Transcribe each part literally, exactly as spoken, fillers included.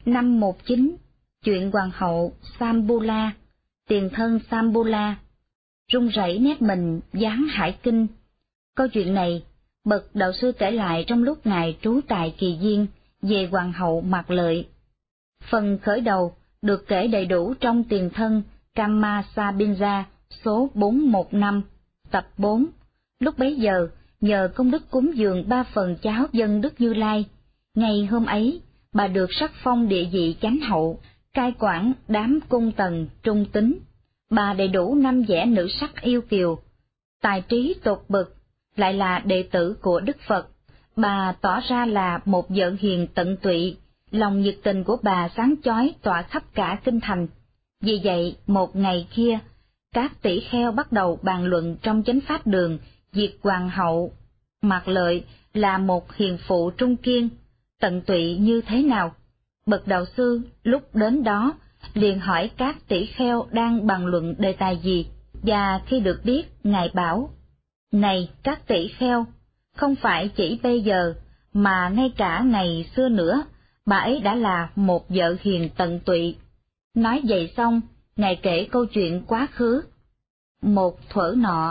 Năm một chín, chuyện hoàng hậu Sambula, tiền thân Sambula, run rẩy nét mình dáng hải kinh. Câu chuyện này, bậc đạo sư kể lại trong lúc ngài trú tại Kỳ Viên về hoàng hậu Mạc Lợi. Phần khởi đầu được kể đầy đủ trong tiền thân Kammasabinja số bốn một năm, tập bốn. Lúc bấy giờ, nhờ công đức cúng dường ba phần cháo dân Đức Như Lai, ngày hôm ấy, bà được sắc phong địa vị chánh hậu, cai quản đám cung tần trung tín. Bà đầy đủ năm vẻ nữ sắc yêu kiều, tài trí tột bậc, lại là đệ tử của Đức Phật. Bà tỏ ra là một vợ hiền tận tụy, lòng nhiệt tình của bà sáng chói tỏa khắp cả kinh thành. Vì vậy, một ngày kia, các tỷ kheo bắt đầu bàn luận trong chánh pháp đường việc hoàng hậu Mạc Lợi là một hiền phụ trung kiên, tận tụy như thế nào. Bậc đạo sư lúc đến đó liền hỏi các tỷ kheo đang bàn luận đề tài gì, và khi được biết, ngài bảo: Này các tỷ kheo, không phải chỉ bây giờ, mà ngay cả ngày xưa nữa, bà ấy đã là một vợ hiền tận tụy. Nói vậy xong, ngài kể câu chuyện quá khứ. Một thuở nọ,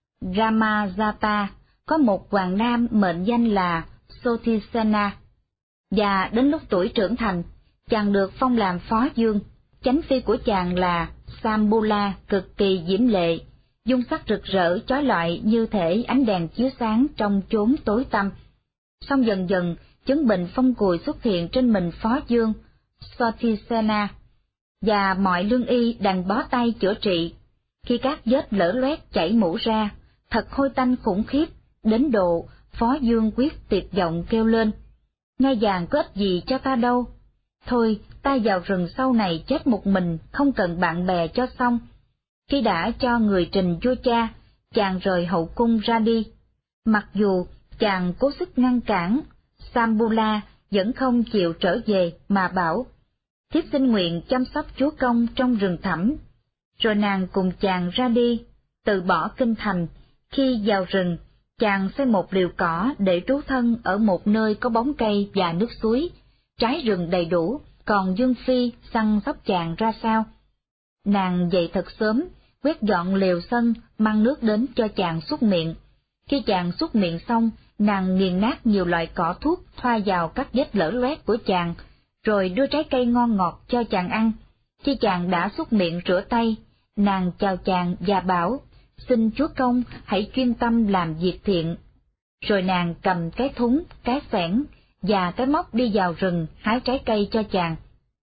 Ramajata có một hoàng nam mệnh danh là Sotisena, và đến lúc tuổi trưởng thành, chàng được phong làm phó dương. Chánh phi của chàng là Sambula cực kỳ diễm lệ, dung sắc rực rỡ chói lọi như thể ánh đèn chiếu sáng trong chốn tối tăm. Song dần dần, chứng bệnh phong cùi xuất hiện trên mình phó dương Sotisena, và mọi lương y đành bó tay chữa trị. Khi các vết lở loét chảy mũ ra, thật hôi tanh khủng khiếp, đến độ phó dương quyết tuyệt vọng kêu lên: Ngai vàng có ích gì cho ta đâu, thôi ta vào rừng sâu này chết một mình, không cần bạn bè cho xong. Khi đã cho người trình vua cha, chàng rời hậu cung ra đi. Mặc dù chàng cố sức ngăn cản, Sambula vẫn không chịu trở về mà bảo: Thiếp xin nguyện chăm sóc chúa công trong rừng thẳm. Rồi nàng cùng chàng ra đi, từ bỏ kinh thành. Khi vào rừng, chàng xây một liều cỏ để trú thân ở một nơi có bóng cây và nước suối, trái rừng đầy đủ, còn Dương Phi săn sóc chàng ra sao. Nàng dậy thật sớm, quét dọn lều sân, mang nước đến cho chàng súc miệng. Khi chàng súc miệng xong, nàng nghiền nát nhiều loại cỏ thuốc thoa vào các vết lở loét của chàng, rồi đưa trái cây ngon ngọt cho chàng ăn. Khi chàng đã súc miệng rửa tay, nàng chào chàng và bảo: Xin chúa công hãy chuyên tâm làm việc thiện. Rồi nàng cầm cái thúng, cái xẻng và cái móc đi vào rừng hái trái cây cho chàng.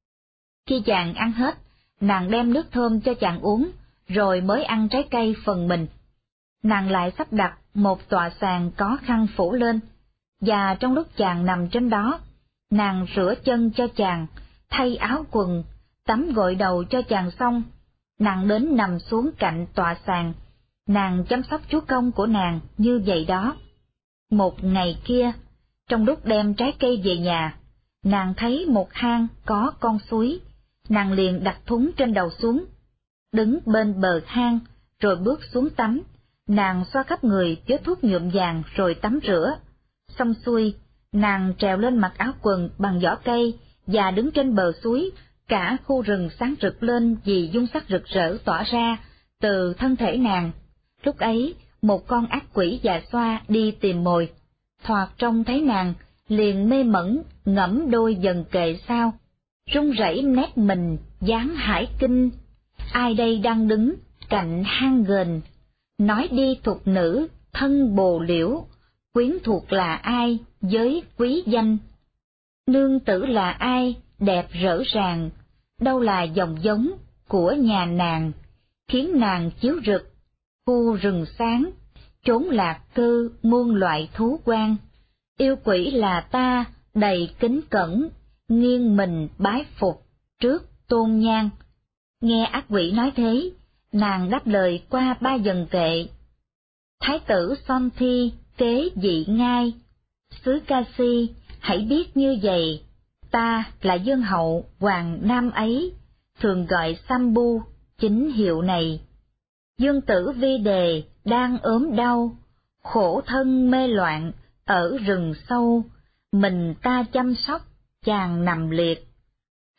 Khi chàng ăn hết, nàng đem nước thơm cho chàng uống, rồi mới ăn trái cây phần mình. Nàng lại sắp đặt một tọa sàn có khăn phủ lên, và trong lúc chàng nằm trên đó, nàng rửa chân cho chàng, thay áo quần, tắm gội đầu cho chàng xong, nàng đến nằm xuống cạnh tọa sàn. Nàng chăm sóc chúa công của nàng như vậy đó. Một ngày kia, trong lúc đem trái cây về nhà, nàng thấy một hang có con suối, nàng liền đặt thúng trên đầu xuống, đứng bên bờ hang, rồi bước xuống tắm. Nàng xoa khắp người với thuốc nhuộm vàng rồi tắm rửa. Xong xuôi, nàng trèo lên mặc áo quần bằng vỏ cây và đứng trên bờ suối. Cả khu rừng sáng rực lên vì dung sắc rực rỡ tỏa ra từ thân thể nàng. Lúc ấy, một con ác quỷ già xoa đi tìm mồi, thoạt trông thấy nàng, liền mê mẩn ngẫm đôi dần kệ sao, run rẩy nét mình dáng hải kinh. Ai đây đang đứng cạnh hang ghềnh, nói đi thục nữ thân bồ liễu, quyến thuộc là ai với quý danh, nương tử là ai đẹp rỡ ràng, đâu là dòng giống của nhà nàng, khiến nàng chiếu rực khu rừng sáng, chốn lạc cư muôn loại thú quan. Yêu quỷ là ta đầy kính cẩn, nghiêng mình bái phục trước tôn nhang. Nghe ác quỷ nói thế, nàng đáp lời qua ba dần kệ: Thái tử Son Thi kế vị ngai, xứ Ca Si hãy biết như vậy, ta là dương hậu hoàng nam ấy, thường gọi Sambu chính hiệu này. Dương tử Vi Đề đang ốm đau, khổ thân mê loạn ở rừng sâu, mình ta chăm sóc chàng nằm liệt.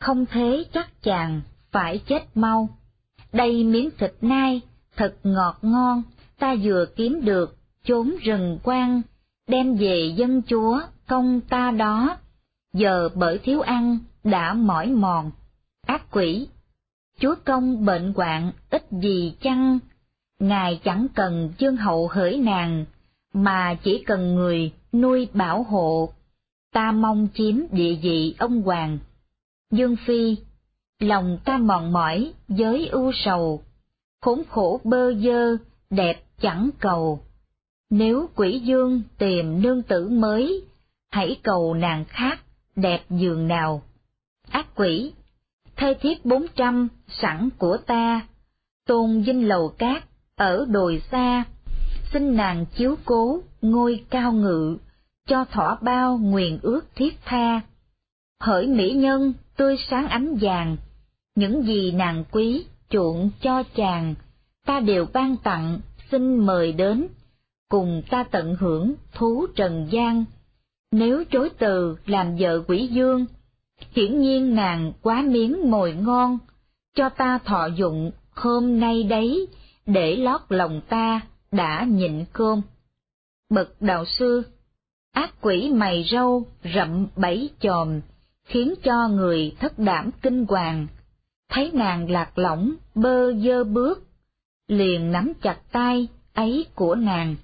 không thế chắc chàng phải chết mau. Đây miếng thịt nai, thật ngọt ngon, ta vừa kiếm được, chốn rừng quang, đem về dân chúa, công ta đó, giờ bởi thiếu ăn, đã mỏi mòn. Ác quỷ, chúa công bệnh hoạn, ít gì chăng, ngài chẳng cần dương hậu hỡi nàng, mà chỉ cần người nuôi bảo hộ, ta mong chiếm địa vị ông hoàng. Dương Phi, lòng ta mòn mỏi với ưu sầu, khốn khổ bơ vơ, đẹp chẳng cầu. Nếu quỷ dương tìm nương tử mới, hãy cầu nàng khác, đẹp giường nào. Ác quỷ, thê thiếp bốn trăm sẵn của ta, tôn dinh lầu cát ở đồi xa, xin nàng chiếu cố ngôi cao ngự, cho thỏa bao nguyền ước thiết tha. Hỡi mỹ nhân tươi sáng ánh vàng, những gì nàng quý chuộng cho chàng, ta đều ban tặng, xin mời đến, cùng ta tận hưởng thú trần gian. Nếu chối từ làm vợ quỷ dương, hiển nhiên nàng quá miếng mồi ngon, cho ta thọ dụng hôm nay đấy, để lót lòng ta đã nhịn cơm. Bậc đạo sư, ác quỷ mày râu rậm bảy chòm, khiến cho người thất đảm kinh hoàng. Thấy nàng lạc lõng bơ vơ bước, liền nắm chặt tay ấy của nàng.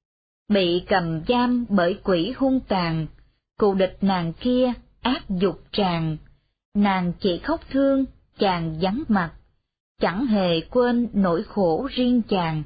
Bị cầm giam bởi quỷ hung tàn, cù địch nàng kia ác dục tràn, nàng chỉ khóc thương, chàng vắng mặt, chẳng hề quên nỗi khổ riêng chàng.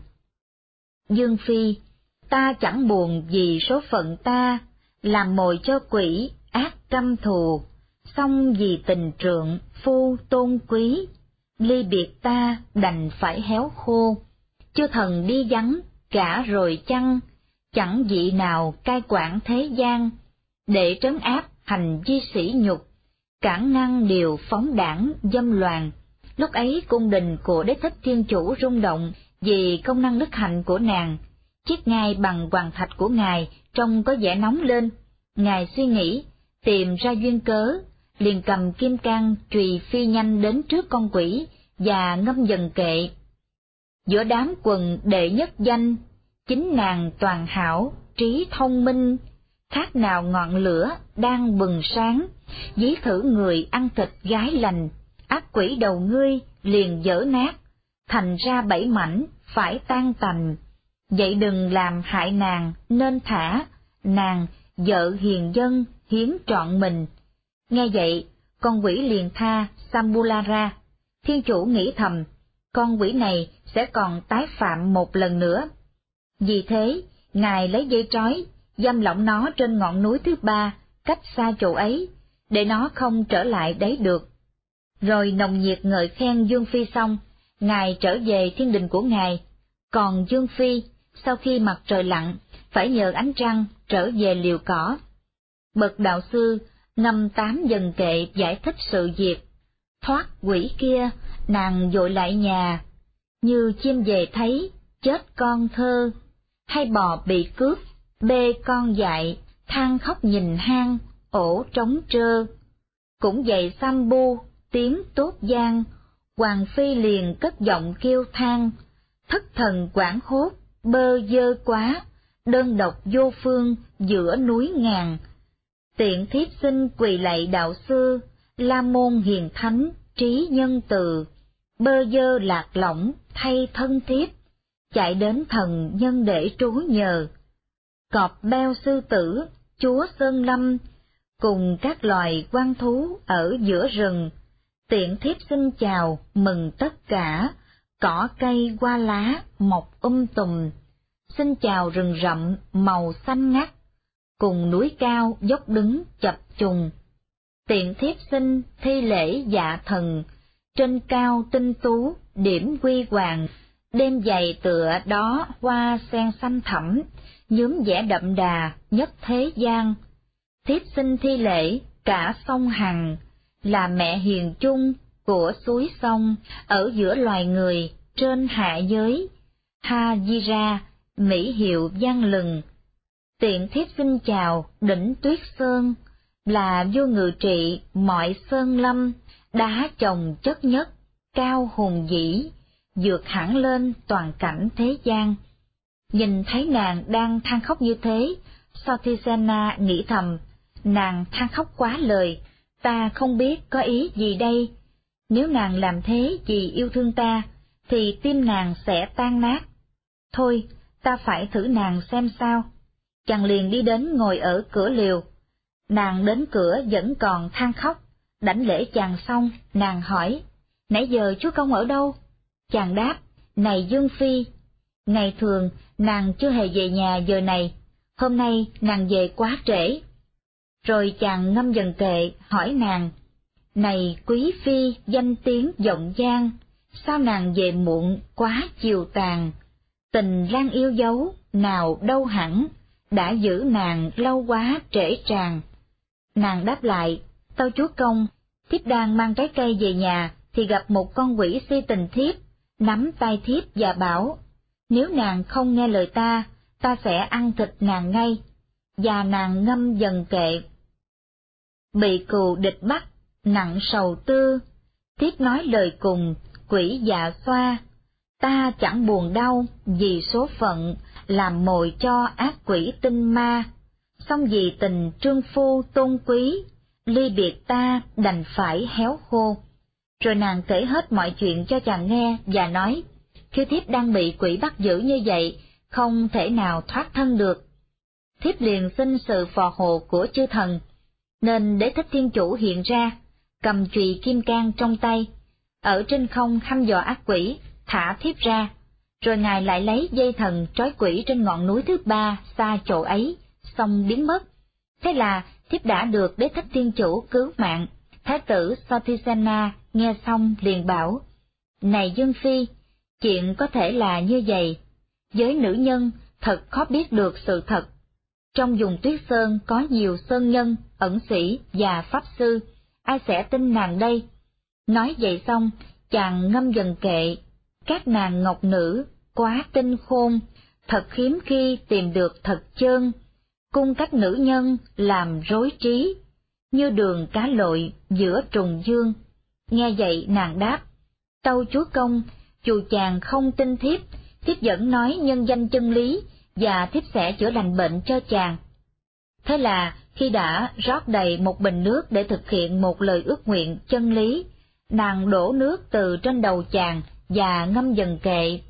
Dương Phi, ta chẳng buồn vì số phận ta, làm mồi cho quỷ ác căm thù, song vì tình trượng phu tôn quý, ly biệt ta đành phải héo khô. Chư thần đi vắng cả rồi chăng, chẳng vị nào cai quản thế gian, để trấn áp hành vi sỉ nhục, cản ngăn điều phóng đảng dâm loạn. Lúc ấy cung đình của Đế Thích Thiên Chủ rung động vì công năng đức hạnh của nàng. Chiếc ngai bằng hoàng thạch của ngài trông có vẻ nóng lên. Ngài suy nghĩ, tìm ra duyên cớ, liền cầm kim can trùy phi nhanh đến trước con quỷ và ngâm dần kệ. Giữa đám quần đệ nhất danh, chính nàng toàn hảo, trí thông minh, khác nào ngọn lửa đang bừng sáng, dí thử người ăn thịt gái lành. Ác quỷ đầu ngươi liền vỡ nát, thành ra bảy mảnh phải tan tành. Vậy đừng làm hại nàng nên thả, nàng vợ hiền dân hiến trọn mình. Nghe vậy, con quỷ liền tha Sambula ra. Thiên chủ nghĩ thầm, con quỷ này sẽ còn tái phạm một lần nữa. Vì thế, ngài lấy dây trói, giam lỏng nó trên ngọn núi thứ ba, cách xa chỗ ấy, để nó không trở lại đấy được. Rồi nồng nhiệt ngợi khen Dương Phi xong, ngài trở về thiên đình của ngài. Còn Dương Phi, sau khi mặt trời lặn, phải nhờ ánh trăng trở về liều cỏ. Bậc đạo sư ngâm tám dần kệ giải thích sự việc. Thoát quỷ kia, nàng vội lại nhà, như chim về thấy chết con thơ, hay bò bị cướp, bê con dại, than khóc nhìn hang, ổ trống trơ. Cũng vậy Sambu, tiếng tốt gian, Hoàng Phi liền cất giọng kêu than, thất thần quảng hốt, bơ vơ quá, đơn độc vô phương giữa núi ngàn. Tiện thiếp xin quỳ lạy đạo sư, La Môn hiền thánh, trí nhân từ, bơ vơ lạc lõng thay thân thiếp, chạy đến thần nhân để trú nhờ. Cọp beo sư tử, chúa sơn lâm, cùng các loài quan thú ở giữa rừng, tiện thiếp xin chào mừng tất cả, cỏ cây hoa lá mọc um tùm, xin chào rừng rậm màu xanh ngắt, cùng núi cao dốc đứng chập trùng. Tiện thiếp xin thi lễ dạ thần, trên cao tinh tú điểm quy hoàng, đêm dày tựa đó hoa sen xanh thẳm, nhuốm vẻ đậm đà nhất thế gian. Thiếp xin thi lễ cả sông Hằng, là mẹ hiền chung của suối sông, ở giữa loài người trên hạ giới. Ha Di Ra, mỹ hiệu vang lừng. Tiện thiếp xin chào đỉnh Tuyết Sơn, là vua ngự trị mọi sơn lâm, đá chồng chất nhất, cao hùng vĩ, vượt hẳn lên toàn cảnh thế gian. Nhìn thấy nàng đang than khóc như thế, Satyasena nghĩ thầm, nàng than khóc quá lời, ta không biết có ý gì đây. Nếu nàng làm thế vì yêu thương ta, thì tim nàng sẽ tan nát. Thôi, ta phải thử nàng xem sao. Chàng liền đi đến ngồi ở cửa liều. Nàng đến cửa vẫn còn than khóc, đảnh lễ chàng xong, nàng hỏi, nãy giờ chúa công ở đâu? Chàng đáp, này Dương Phi, ngày thường nàng chưa hề về nhà giờ này, hôm nay nàng về quá trễ. Rồi chàng ngâm dần kệ hỏi nàng, này quý phi danh tiếng vọng giang, sao nàng về muộn quá chiều tàn, tình lang yêu dấu nào đâu hẳn, đã giữ nàng lâu quá trễ tràn. Nàng đáp lại, tâu chúa công, thiếp đang mang trái cây về nhà thì gặp một con quỷ si tình thiếp, nắm tay thiếp và bảo, nếu nàng không nghe lời ta, ta sẽ ăn thịt nàng ngay. Và nàng ngâm dần kệ, bị cừu địch bắt, nặng sầu tư, thiếp nói lời cùng, quỷ dạ xoa, ta chẳng buồn đau vì số phận, làm mồi cho ác quỷ tinh ma, song vì tình trương phu tôn quý, ly biệt ta đành phải héo khô. Rồi nàng kể hết mọi chuyện cho chàng nghe và nói, khi thiếp đang bị quỷ bắt giữ như vậy, không thể nào thoát thân được. Thiếp liền xin sự phò hộ của chư thần, nên Đế Thích Thiên Chủ hiện ra, cầm chùy kim cang trong tay, ở trên không thăm dò ác quỷ, thả thiếp ra, rồi ngài lại lấy dây thần trói quỷ trên ngọn núi thứ ba xa chỗ ấy, xong biến mất. Thế là thiếp đã được Đế Thích Thiên Chủ cứu mạng. Thái tử Satyasena nghe xong liền bảo, này Dương Phi, chuyện có thể là như vậy, với nữ nhân thật khó biết được sự thật. Trong vùng Tuyết Sơn có nhiều sơn nhân, ẩn sĩ và pháp sư, ai sẽ tin nàng đây? Nói vậy xong, chàng ngâm dần kệ, các nàng ngọc nữ, quá tinh khôn, thật hiếm khi tìm được thật chơn, cung cách nữ nhân làm rối trí, như đường cá lội giữa trùng dương. Nghe vậy nàng đáp, tâu chúa công, dù chàng không tin thiếp, thiếp vẫn nói nhân danh chân lý, và thiếp sẽ chữa lành bệnh cho chàng. Thế là khi đã rót đầy một bình nước để thực hiện một lời ước nguyện chân lý, nàng đổ nước từ trên đầu chàng và ngâm dần kệ.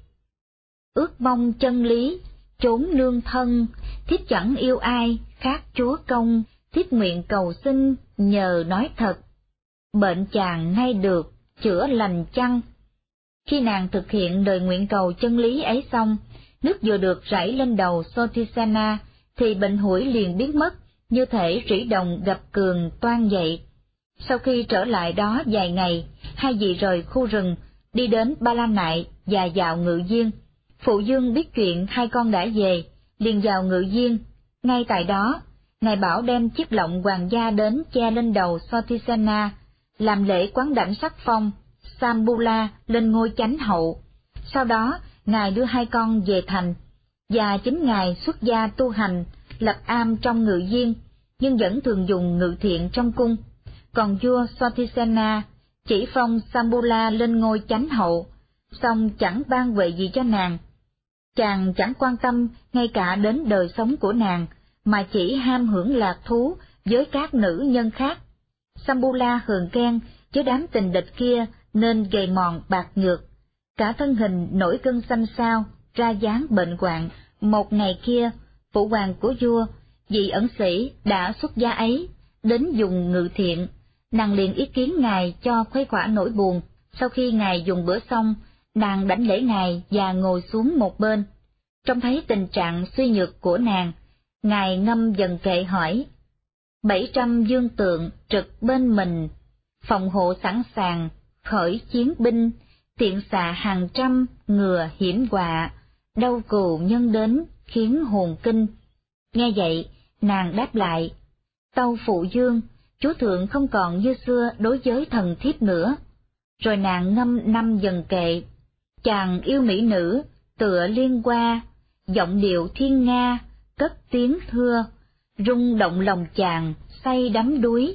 Ước mong chân lý, trốn nương thân, thiếp chẳng yêu ai khác chúa công, thiếp nguyện cầu xin nhờ nói thật, bệnh chàng ngay được, chữa lành chăng? Khi nàng thực hiện lời nguyện cầu chân lý ấy xong, nước vừa được rải lên đầu Satyasena, thì bệnh hủi liền biến mất, như thể rỉ đồng gặp cường toan dậy. Sau khi trở lại đó vài ngày, hai vị rời khu rừng, đi đến Ba La Nại và vào Ngự Diên. Phụ Dương biết chuyện hai con đã về, liền vào Ngự Diên. Ngay tại đó, ngài bảo đem chiếc lọng hoàng gia đến che lên đầu Satyasena, làm lễ quán đảnh sắc phong Sambula lên ngôi chánh hậu. Sau đó, ngài đưa hai con về thành, và chính ngài xuất gia tu hành, lập am trong Ngự Diên, nhưng vẫn thường dùng ngự thiện trong cung. Còn vua Satyasena chỉ phong Sambula lên ngôi chánh hậu, song chẳng ban huệ gì cho nàng. Chàng chẳng quan tâm ngay cả đến đời sống của nàng, mà chỉ ham hưởng lạc thú với các nữ nhân khác. Sambula hờn ghen với đám tình địch kia nên gầy mòn bạc nhược, cả thân hình nổi cơn xanh xao, ra dáng bệnh hoạn. Một ngày kia, phụ hoàng của vua, vị ẩn sĩ đã xuất gia ấy, đến dùng ngự thiện, nàng liền ý kiến ngài cho khuây khỏa nỗi buồn. Sau khi ngài dùng bữa xong, nàng đảnh lễ ngài và ngồi xuống một bên. Trông thấy tình trạng suy nhược của nàng, ngài ngâm dần kệ hỏi, bảy trăm dương tượng trực bên mình, phòng hộ sẵn sàng, khởi chiến binh, tiện xạ hàng trăm ngừa hiểm họa, đau cừu nhân đến khiến hồn kinh. Nghe vậy, nàng đáp lại, tâu phụ dương, chúa thượng không còn như xưa đối với thần thiếp nữa. Rồi nàng ngâm năm dần kệ, chàng yêu mỹ nữ, tựa liên hoa, giọng điệu thiên nga, cất tiếng thưa, rung động lòng chàng, say đắm đuối,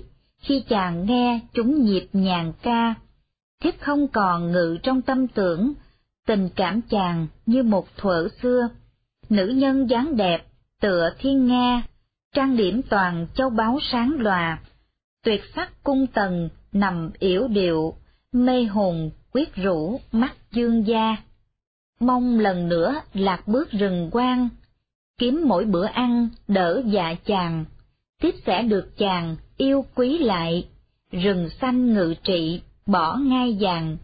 khi chàng nghe chúng nhịp nhàng ca, thiếp không còn ngự trong tâm tưởng, tình cảm chàng như một thuở xưa, nữ nhân dáng đẹp, tựa thiên nga, trang điểm toàn châu báu sáng lòa, tuyệt sắc cung tần nằm yểu điệu, mê hồn quyết rũ mắt dương gia. Mong lần nữa lạc bước rừng quang, kiếm mỗi bữa ăn đỡ dạ chàng, tiếp sẽ được chàng yêu quý lại, rừng xanh ngự trị bỏ ngai vàng.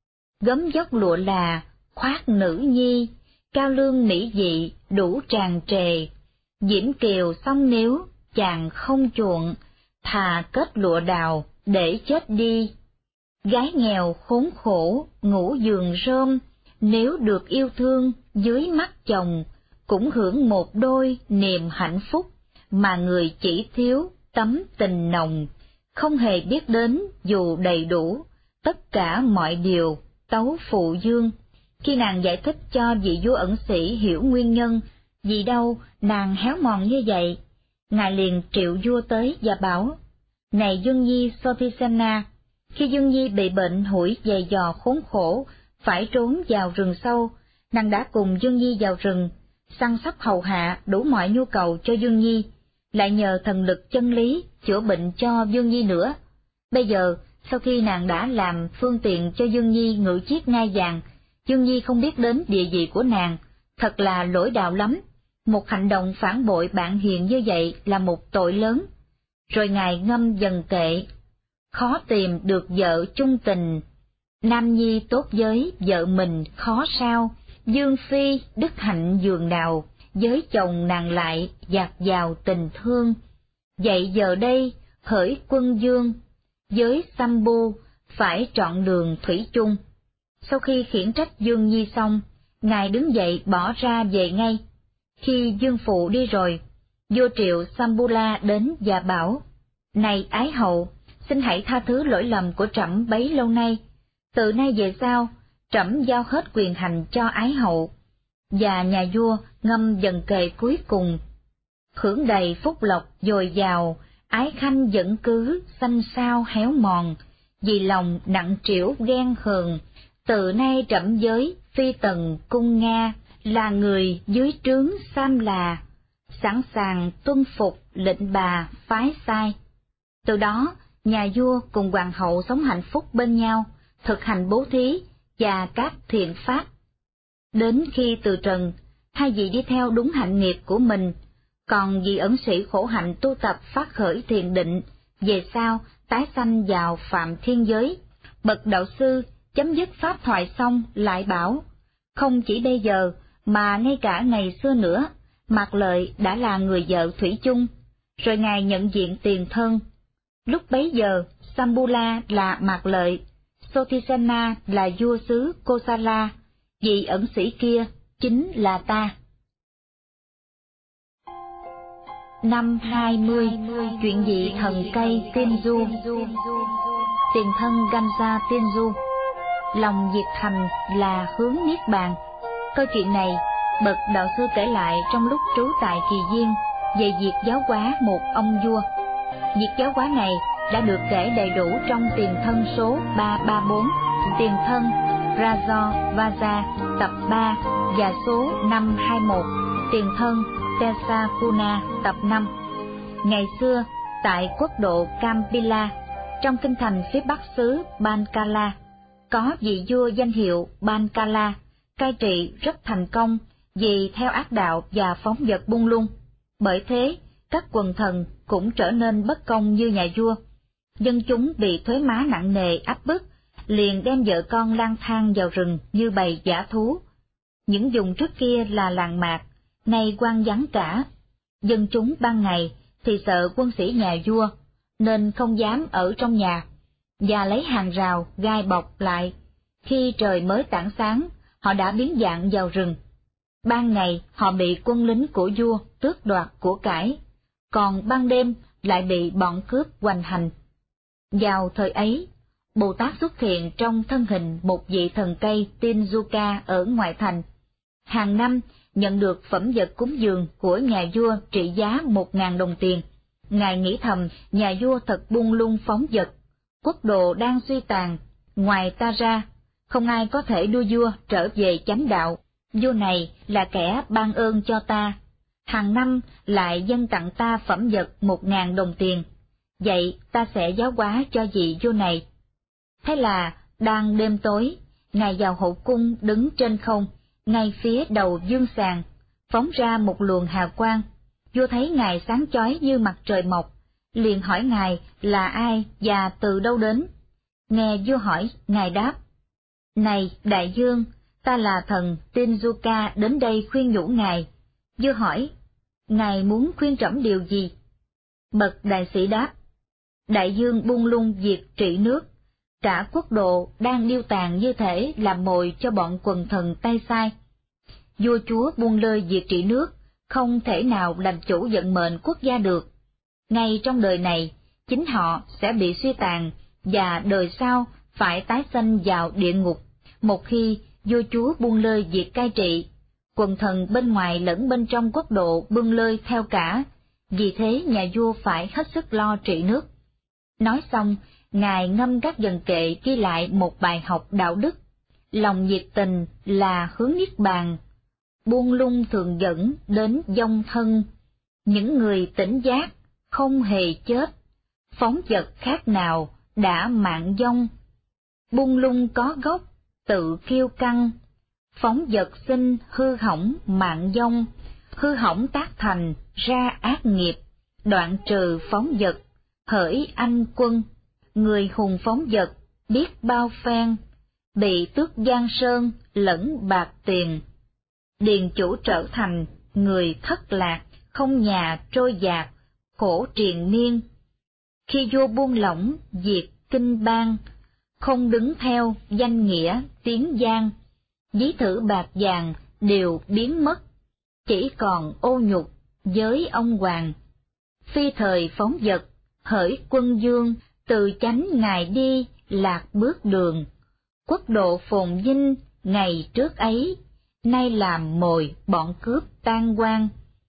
Gấm dốc lụa là khoác nữ nhi, cao lương mỹ dị đủ tràn trề, diễm kiều xong nếu chàng không chuộng, thà kết lụa đào để chết đi. Gái nghèo khốn khổ ngủ giường rơm, nếu được yêu thương dưới mắt chồng, cũng hưởng một đôi niềm hạnh phúc, mà người chỉ thiếu tấm tình nồng, không hề biết đến dù đầy đủ, tất cả mọi điều tấu phụ dương. Khi nàng giải thích cho vị vua ẩn sĩ hiểu nguyên nhân, vì đâu nàng héo mòn như vậy, ngài liền triệu vua tới và bảo: Này Dương Nhi Sothisana, khi Dương Nhi bị bệnh hủi dày dò khốn khổ, phải trốn vào rừng sâu, nàng đã cùng Dương Nhi vào rừng, săn sóc hầu hạ đủ mọi nhu cầu cho Dương Nhi, lại nhờ thần lực chân lý chữa bệnh cho Dương Nhi nữa. Bây giờ, sau khi nàng đã làm phương tiện cho Dương Nhi ngự chiếc ngai vàng, Dương Nhi không biết đến địa vị của nàng, thật là lỗi đạo lắm. Một hành động phản bội bạn hiền như vậy là một tội lớn. Rồi ngài ngâm dần kệ: Khó tìm được vợ chung tình, nam nhi tốt giới vợ mình khó sao, Dương phi đức hạnh giường nào, với chồng nàng lại dạt vào tình thương. Vậy giờ đây hỡi quân dương, với Sambu phải trọn đường thủy chung. Sau khi khiển trách Dương Nhi xong, ngài đứng dậy bỏ ra về ngay. Khi Dương phụ đi rồi, vua triệu Sambula đến và bảo: Này ái hậu, xin hãy tha thứ lỗi lầm của trẫm bấy lâu nay. Từ nay về sau, trẫm giao hết quyền hành cho ái hậu. Và nhà vua ngâm dần kệ cuối cùng: Hưởng đầy phúc lộc dồi dào, ái khanh vẫn cứ xanh xao héo mòn, vì lòng nặng trĩu ghen hờn. Từ nay trẫm giới phi tần cung Nga, là người dưới trướng Sam là, sẵn sàng tuân phục lệnh bà phái sai. Từ đó, nhà vua cùng hoàng hậu sống hạnh phúc bên nhau, thực hành bố thí và các thiện pháp. Đến khi từ trần, hai vị đi theo đúng hạnh nghiệp của mình, còn vị ẩn sĩ khổ hạnh tu tập phát khởi thiền định, về sau tái sanh vào phạm thiên giới. Bậc đạo sư chấm dứt pháp thoại xong lại bảo: Không chỉ bây giờ, mà ngay cả ngày xưa nữa, Mạc Lợi đã là người vợ thủy chung. Rồi ngài nhận diện tiền thân. Lúc bấy giờ, Sambula là Mạc Lợi, Sothisana là vua xứ Kosala, vị ẩn sĩ kia chính là ta. Năm hai mươi, chuyện vị thần cây Tiên Du. Tiền thân Gamsa Tiên Du, lòng diệt thành là hướng niết bàn. Câu chuyện này, bậc đạo sư kể lại trong lúc trú tại Kỳ Viên về việc giáo hóa một ông vua. Việc giáo hóa này đã được kể đầy đủ trong Tiền thân số ba trăm ba mươi bốn, Tiền thân Rajo Vaja tập ba và số năm trăm hai mươi mốt, Tiền thân Tesapuna tập năm. Ngày xưa, tại quốc độ Kampila, trong kinh thành phía bắc xứ Bankala, có vị vua danh hiệu Bankala, cai trị rất thành công vì theo ác đạo và phóng vật buông lung. Bởi thế, các quần thần cũng trở nên bất công như nhà vua. Dân chúng bị thuế má nặng nề áp bức, liền đem vợ con lang thang vào rừng như bầy dã thú. Những vùng trước kia là làng mạc, nay hoang vắng cả. Dân chúng ban ngày thì sợ quân sĩ nhà vua, nên không dám ở trong nhà, và lấy hàng rào gai bọc lại. Khi trời mới tảng sáng, họ đã biến dạng vào rừng. Ban ngày họ bị quân lính của vua tước đoạt của cải, còn ban đêm lại bị bọn cướp hoành hành. Vào thời ấy, Bồ Tát xuất hiện trong thân hình một vị thần cây Tinjuka ở ngoại thành. Hàng năm nhận được phẩm vật cúng dường của nhà vua trị giá một ngàn đồng tiền, ngài nghĩ thầm, nhà vua thật buông lung phóng dật, quốc độ đang suy tàn, ngoài ta ra, không ai có thể đưa vua trở về chánh đạo. Vua này là kẻ ban ơn cho ta, hàng năm lại dâng tặng ta phẩm vật một ngàn đồng tiền, vậy ta sẽ giáo hóa cho vị vua này. Thế là đang đêm tối, ngài vào hậu cung đứng trên không, ngay phía đầu dương sàng, phóng ra một luồng hào quang. Vua thấy ngài sáng chói như mặt trời mọc, liền hỏi ngài là ai và từ đâu đến. Nghe vua hỏi, ngài đáp: Này đại vương, ta là thần Tinjuka đến đây khuyên nhủ ngài. Vua hỏi: Ngài muốn khuyên trẫm điều gì? Bậc đại sĩ đáp: Đại vương buông lung việc trị nước, cả quốc độ đang điêu tàn như thể làm mồi cho bọn quần thần tay sai. Vua chúa buông lơi việc trị nước, không thể nào làm chủ vận mệnh quốc gia được. Ngay trong đời này, chính họ sẽ bị suy tàn, và đời sau phải tái sanh vào địa ngục, một khi vua chúa buông lơi việc cai trị. Quần thần bên ngoài lẫn bên trong quốc độ buông lơi theo cả, vì thế nhà vua phải hết sức lo trị nước. Nói xong, ngài ngâm các dần kệ ghi lại một bài học đạo đức: lòng nhiệt tình là hướng niết bàn, buông lung thường dẫn đến vong thân, những người tỉnh giác không hề chết, phóng vật khác nào đã mạng vong, buông lung có gốc tự kiêu căng, phóng vật sinh hư hỏng mạng vong, hư hỏng tác thành ra ác nghiệp, đoạn trừ phóng vật hỡi anh quân, người hùng phóng vật biết bao phen, bị tước giang sơn lẫn bạc tiền, điền chủ trở thành người thất lạc, không nhà trôi dạt, khổ triền miên. Khi vua buông lỏng diệt kinh bang, không đứng theo danh nghĩa tiếng giang, ví thử bạc vàng đều biến mất, chỉ còn ô nhục với ông hoàng. Phi thời phóng vật hỡi quân dương, từ chánh ngài đi lạc bước đường, quốc độ phồn vinh ngày trước ấy, nay làm mồi bọn cướp tan quan.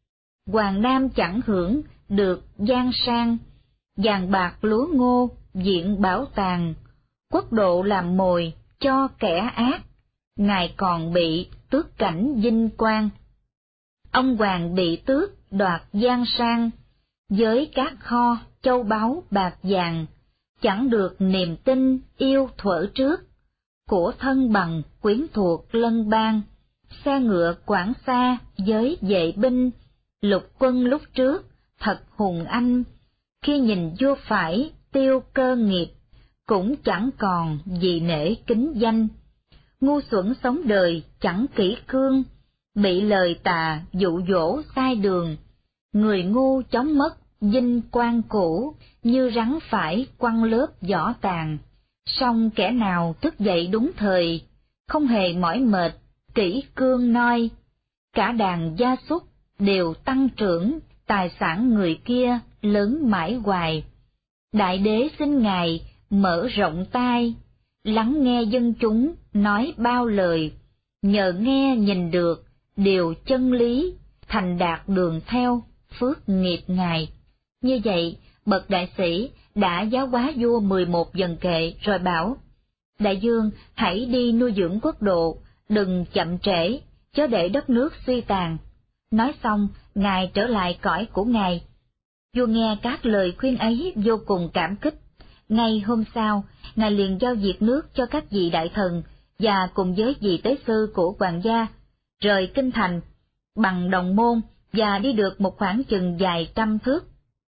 Hoàng Nam chẳng hưởng được giang sang, vàng bạc lúa ngô diện bảo tàng, quốc độ làm mồi cho kẻ ác, ngài còn bị tước cảnh vinh quang. Ông hoàng bị tước đoạt giang sang, với các kho châu báu bạc vàng, chẳng được niềm tin yêu thuở trước, của thân bằng quyến thuộc lân bang, xe ngựa quảng xa với vệ binh, lục quân lúc trước thật hùng anh, khi nhìn vua phải tiêu cơ nghiệp, cũng chẳng còn gì nể kính danh. Ngu xuẩn sống đời chẳng kỹ cương, bị lời tà dụ dỗ sai đường, người ngu chóng mất vinh quang cũ, như rắn phải quăng lớp vỏ tàn. Song kẻ nào thức dậy đúng thời, không hề mỏi mệt, kỹ cương noi, cả đàn gia súc đều tăng trưởng, tài sản người kia lớn mãi hoài. Đại đế xin ngài mở rộng tai, lắng nghe dân chúng nói bao lời, nhờ nghe nhìn được điều chân lý, thành đạt đường theo phước nghiệp ngài. Như vậy, bậc đại sĩ đã giáo hóa vua mười một dần kệ rồi bảo: Đại vương hãy đi nuôi dưỡng quốc độ, đừng chậm trễ, chớ để đất nước suy tàn. Nói xong, ngài trở lại cõi của ngài. Vua nghe các lời khuyên ấy vô cùng cảm kích. Ngay hôm sau, ngài liền giao diệt nước cho các vị đại thần và cùng với vị tế sư của hoàng gia, rời kinh thành bằng đồng môn và đi được một khoảng chừng vài trăm thước.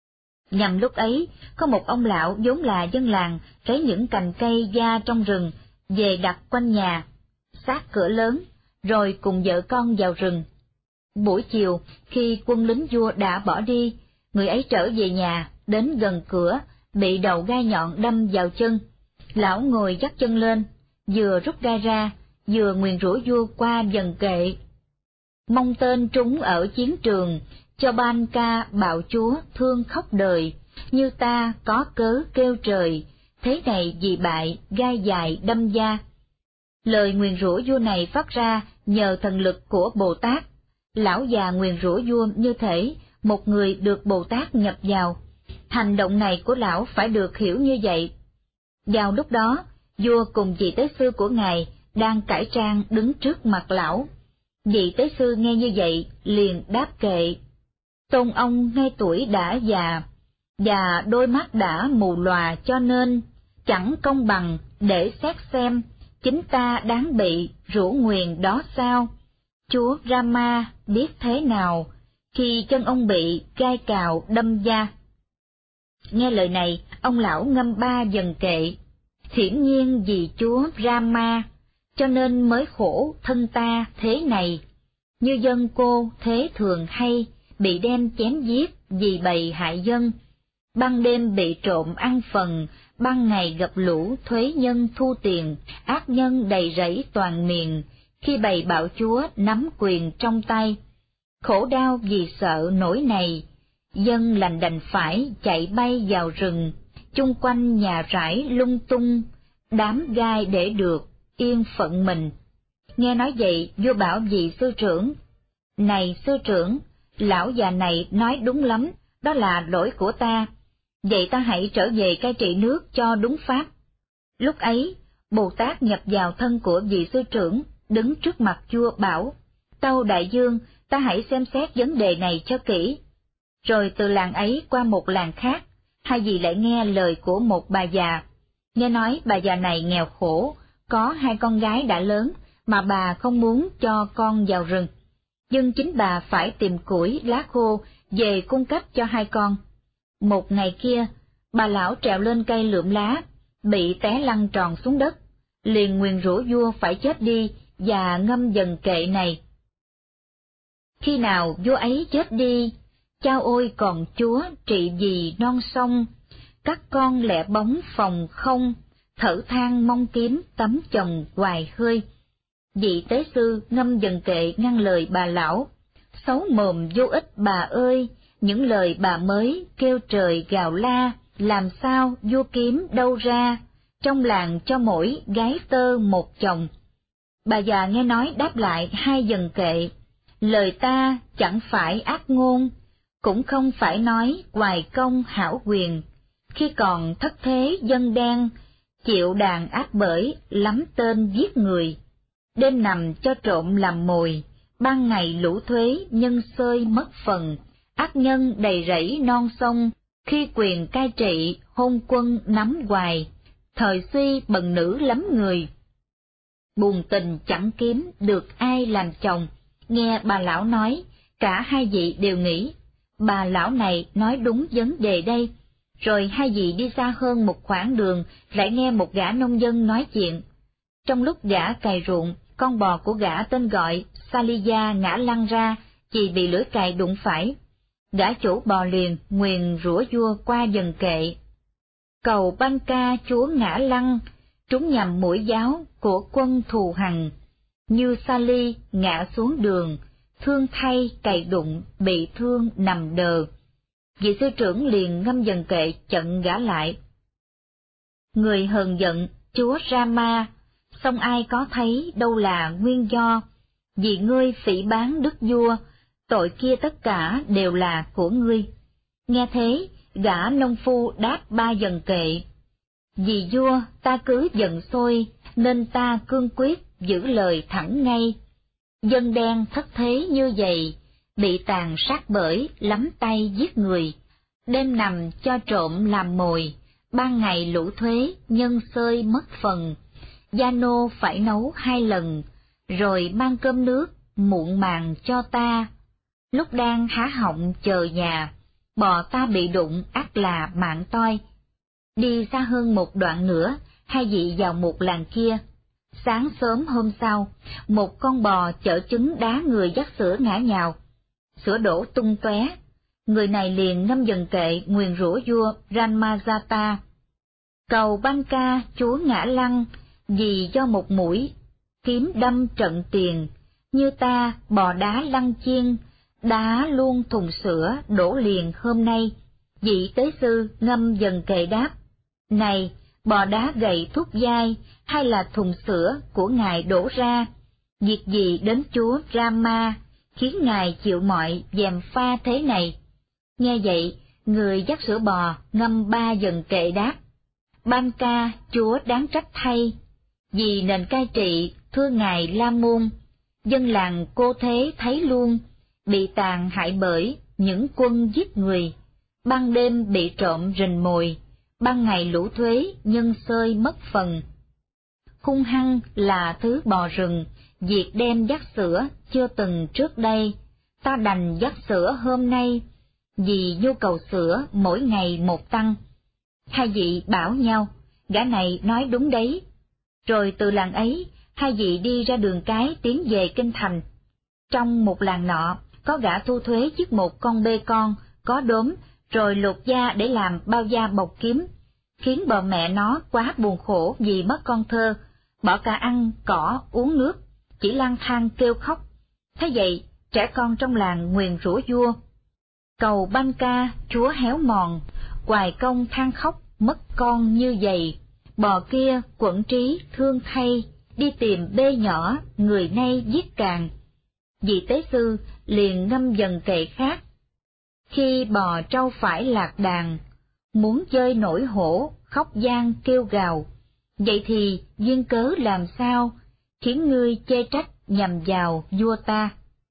Nhằm lúc ấy, có một ông lão vốn là dân làng lấy những cành cây da trong rừng về đặt quanh nhà, sát cửa lớn, rồi cùng vợ con vào rừng. Buổi chiều, khi quân lính vua đã bỏ đi, người ấy trở về nhà, đến gần cửa, bị đầu gai nhọn đâm vào chân. Lão ngồi dắt chân lên, vừa rút gai ra, vừa nguyền rủa vua qua dần kệ: Mong tên trúng ở chiến trường, cho ban ca bạo chúa thương khóc đời, như ta có cớ kêu trời, thế này vì bại gai dài đâm da. Lời nguyền rủa vua này phát ra nhờ thần lực của Bồ Tát. Lão già nguyền rủa vua như thể một người được Bồ Tát nhập vào, hành động này của lão phải được hiểu như vậy. Vào lúc đó, vua cùng vị tế sư của ngài đang cải trang đứng trước mặt lão. Vị tế sư nghe như vậy liền đáp kệ: Tôn ông ngay tuổi đã già, và đôi mắt đã mù lòa, cho nên chẳng công bằng để xét xem chính ta đáng bị rủa nguyền đó sao? Chúa Rama biết thế nào khi chân ông bị gai cào đâm da? Nghe lời này, ông lão ngâm ba dần kệ: Hiển nhiên vì Chúa Rama, cho nên mới khổ thân ta thế này. Như dân cô thế thường hay, bị đem chém giết vì bầy hại dân. Ban đêm bị trộm ăn phần, ban ngày gặp lũ thuế nhân thu tiền, ác nhân đầy rẫy toàn miền, khi bầy bạo chúa nắm quyền trong tay. Khổ đau vì sợ nỗi này, dân lành đành phải chạy bay vào rừng, chung quanh nhà rải lung tung, đám gai để được yên phận mình. Nghe nói vậy, vua bảo vị sư trưởng: Này sư trưởng, lão già này nói đúng lắm, đó là lỗi của ta. Vậy ta hãy trở về cai trị nước cho đúng pháp. Lúc ấy, Bồ Tát nhập vào thân của vị sư trưởng, đứng trước mặt vua bảo: Tâu đại dương, ta hãy xem xét vấn đề này cho kỹ. Rồi từ làng ấy qua một làng khác, hai vị lại nghe lời của một bà già. Nghe nói bà già này nghèo khổ, có hai con gái đã lớn, mà bà không muốn cho con vào rừng. Nhưng chính bà phải tìm củi, lá khô về cung cấp cho hai con. Một ngày kia, bà lão trèo lên cây lượm lá, bị té lăn tròn xuống đất, liền nguyền rủa vua phải chết đi và ngâm dần kệ này: Khi nào vua ấy chết đi, chao ôi còn chúa trị vì non sông, các con lẻ bóng phòng không, thở than mong kiếm tấm chồng hoài hơi. Vị tế sư ngâm dần kệ ngăn lời bà lão: Xấu mồm vô ích bà ơi, những lời bà mới kêu trời gào la, làm sao vua kiếm đâu ra, trong làng cho mỗi gái tơ một chồng. Bà già nghe nói đáp lại hai dần kệ: Lời ta chẳng phải ác ngôn, cũng không phải nói hoài công hảo quyền, khi còn thất thế dân đen, chịu đàn ác bởi lắm tên giết người. Đêm nằm cho trộm làm mồi, ban ngày lũ thuế nhân xơi mất phần, ác nhân đầy rẫy non sông, khi quyền cai trị hôn quân nắm hoài, thời suy bần nữ lắm người. Buồn tình chẳng kiếm được ai làm chồng. Nghe bà lão nói, cả hai vị đều nghĩ, bà lão này nói đúng vấn đề đây. Rồi hai vị đi xa hơn một khoảng đường, lại nghe một gã nông dân nói chuyện. Trong lúc gã cày ruộng, con bò của gã tên gọi Saliya ngã lăn ra, vì bị lưỡi cày đụng phải. Gã chủ bò liền nguyền rủa vua qua dần kệ: Cầu Ban Ca chúa ngã lăn, trúng nhầm mũi giáo của quân thù hằn, như Sali ngã xuống đường, thương thay cày đụng, bị thương nằm đờ. Vị sư trưởng liền ngâm dần kệ chặn gã lại: Người hờn giận chúa Rama, song ai có thấy đâu là nguyên do, vì ngươi phỉ báng đức vua, tội kia tất cả đều là của ngươi. Nghe thế, gã nông phu đáp ba dần kệ: Vì vua ta cứ giận sôi, nên ta cương quyết giữ lời thẳng ngay. Dân đen thất thế như vậy, bị tàn sát bởi lắm tay giết người, đêm nằm cho trộm làm mồi, ban ngày lũ thuế nhân xơi mất phần, gia nô phải nấu hai lần, rồi mang cơm nước muộn màng cho ta. Lúc đang há họng chờ nhà, bò ta bị đụng ắt là mạng toi. Đi xa hơn một đoạn nữa, hai vị vào một làng kia. Sáng sớm hôm sau, một con bò chở trứng đá người dắt sữa ngã nhào, sữa đổ tung tóe. Người này liền ngâm dần kệ nguyền rủa vua Ranmajata: Cầu Ban Ca chúa ngã lăn, vì do một mũi kiếm đâm trận tiền, như ta bò đá lăn chiên, đá luôn thùng sữa đổ liền hôm nay. Vị tế sư ngâm dần kệ đáp: Này, bò đá gậy thuốc dai, hay là thùng sữa của ngài đổ ra, việc gì đến chúa Rama, khiến ngài chịu mọi gièm pha thế này? Nghe vậy, người dắt sữa bò ngâm ba dần kệ đáp: Ban Ca, chúa đáng trách thay, vì nền cai trị thưa ngài La Môn, dân làng Cô Thế thấy luôn, bị tàn hại bởi những quân giết người, ban đêm bị trộm rình mồi, ban ngày lũ thuế nhân xơi mất phần. Hung hăng là thứ bò rừng, việc đem dắt sữa chưa từng trước đây, ta đành dắt sữa hôm nay, vì nhu cầu sữa mỗi ngày một tăng. Hai vị bảo nhau, gã này nói đúng đấy. Rồi từ làng ấy, hai vị đi ra đường cái tiến về kinh thành. Trong một làng nọ, có gã thu thuế giết một con bê con, có đốm, rồi lột da để làm bao da bọc kiếm, khiến bờ mẹ nó quá buồn khổ vì mất con thơ, bỏ cả ăn, cỏ, uống nước, chỉ lang thang kêu khóc. Thế vậy, trẻ con trong làng nguyền rủa vua: Cầu Ban Ca, chúa héo mòn, hoài công than khóc, mất con như vậy. Bò kia quẫn trí thương thay, đi tìm bê nhỏ, người nay giết càng. Vị tế sư liền ngâm dần kệ khác: Khi bò trâu phải lạc đàn, muốn chơi nổi hổ, khóc gian kêu gào. Vậy thì duyên cớ làm sao, khiến ngươi chê trách nhằm vào vua ta?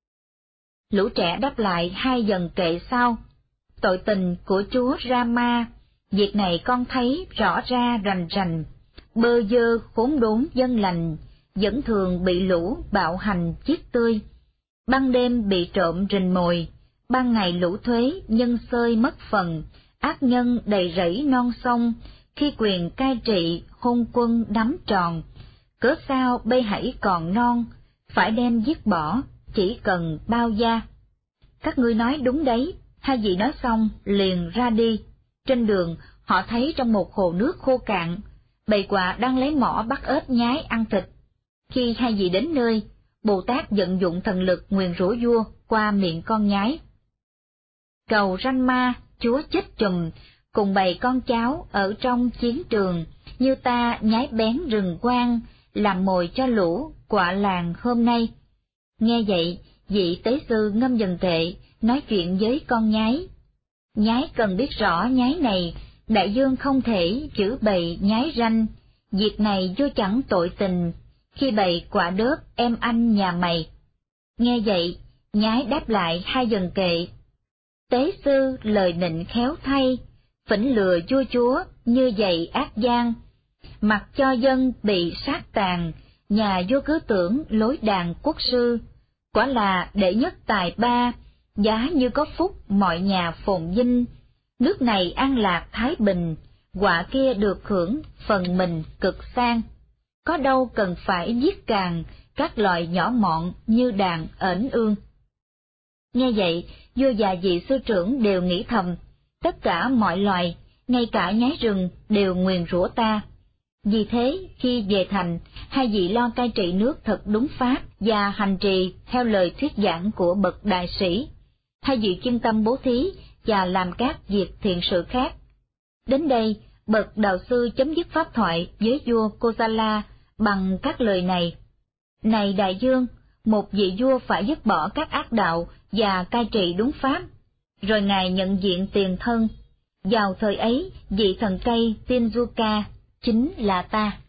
Lũ trẻ đáp lại hai dần kệ sau: Tội tình của chúa Rama, việc này con thấy rõ ra rành rành. Bơ dơ khốn đốn dân lành, vẫn thường bị lũ bạo hành giết tươi. Ban đêm bị trộm rình mồi, ban ngày lũ thuế nhân xơi mất phần. Ác nhân đầy rẫy non sông, khi quyền cai trị hôn quân nắm tròn. Cớ sao bây hãy còn non, phải đem giết bỏ, chỉ cần bao da. Các ngươi nói đúng đấy. Hai vị nói xong liền ra đi. Trên đường họ thấy trong một hồ nước khô cạn, bầy quạ đang lấy mỏ bắt ếch nhái ăn thịt. Khi hai vị đến nơi, Bồ Tát vận dụng thần lực nguyền rủa vua qua miệng con nhái: Cầu Ranh Ma, chúa chết chùm, cùng bầy con cháu ở trong chiến trường, như ta nhái bén rừng quang, làm mồi cho lũ quạ làng hôm nay. Nghe vậy, vị tế sư ngâm dần kệ, nói chuyện với con nhái: Nhái cần biết rõ nhái này, đại dương không thể chữ bầy nhái ranh, việc này vô chẳng tội tình, khi bầy quả đớp em anh nhà mày. Nghe vậy, nhái đáp lại hai dần kệ: Tế sư lời nịnh khéo thay, phỉnh lừa vua chúa như vậy ác gian, mặc cho dân bị sát tàn, nhà vua cứ tưởng lối đàn quốc sư, quả là đệ nhất tài ba, giá như có phúc mọi nhà phồn vinh, nước này an lạc thái bình, quạ kia được hưởng phần mình cực sang, có đâu cần phải giết càng các loài nhỏ mọn như đàn ểnh ương. Nghe vậy, vua và vị sư trưởng đều nghĩ thầm: tất cả mọi loài, ngay cả nhái rừng đều nguyền rủa ta. Vì thế, khi về thành, hai vị lo cai trị nước thật đúng pháp và hành trì theo lời thuyết giảng của bậc đại sĩ. Hai vị chuyên tâm bố thí và làm các việc thiện sự khác. Đến đây, bậc đạo sư chấm dứt pháp thoại với vua Kosala bằng các lời này: Này đại dương, một vị vua phải dứt bỏ các ác đạo và cai trị đúng pháp. Rồi ngài nhận diện tiền thân. Vào thời ấy, vị thần cây Tinjuka chính là ta.